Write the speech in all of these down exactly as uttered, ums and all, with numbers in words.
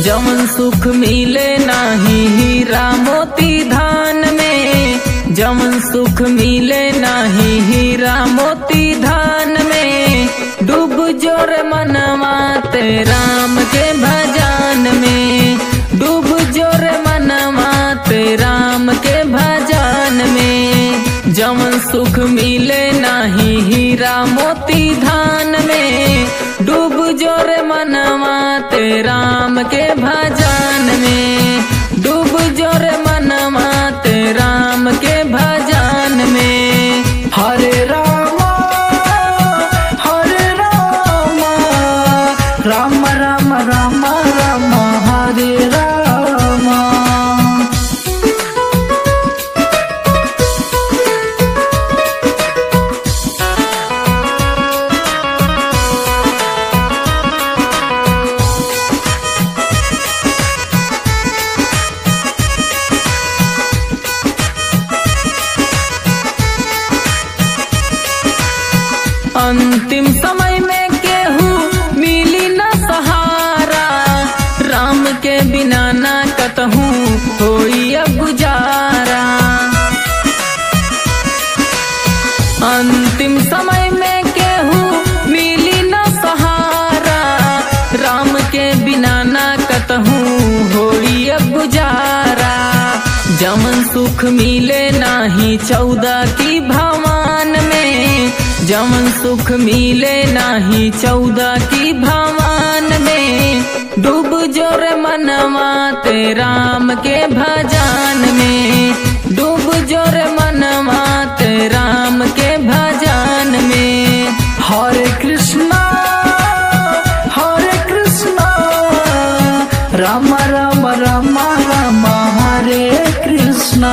जमन सुख मिले नाही हीरा मोती धान में, जमन सुख मिले नाही हीरा मोती धान में। डूब जोर मनवा ते राम के भजन में, डूब जोर मनवा ते राम के भजन में। जमन सुख मिले नाही हीरा मोती धान में, डूब जोर मनवा ते राम के भजन में, डूब जोर मनवा ते राम के भजन में। हरे रामा हरे रामा, राम राम राम राम हरे रामा। अंतिम समय में केहू मिली न सहारा, राम के बिना ना कतहूँ होई अब गुजारा। अंतिम समय में केहू मिली न सहारा, राम के बिना ना कतहूँ होई अब गुजारा। जमन सुख मिले नाही चौदह की भवन में, जमन सुख मिले नाही चौदह की भवन में। डूब जोर मनवा ते राम के भजन में, डूब जोर मनवा ते राम के भजन में। हरे कृष्णा हरे कृष्णा, राम राम राम राम हरे कृष्णा।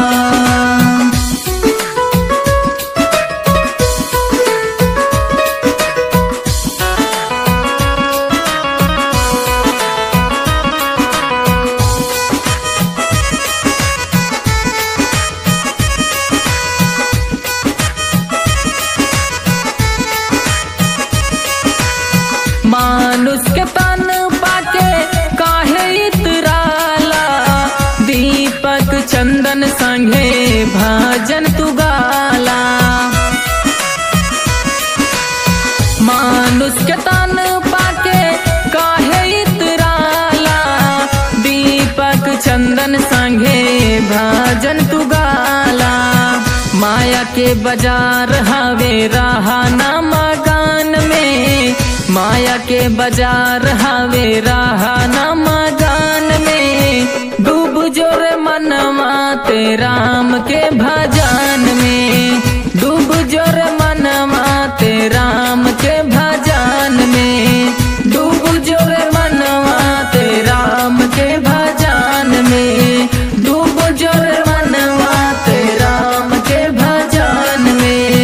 मानुष के तन पाके काहे इतराला, दीपक चंदन संगे भजन तू गाला। मानुष के तन पाके काहे इतराला, दीपक चंदन संगे भजन तू गाला। माया के बाजार हवे रहा ना मकान में, माया के बाजार हवे रहा न मकान में। डूब जोर मनवा ते राम के भजन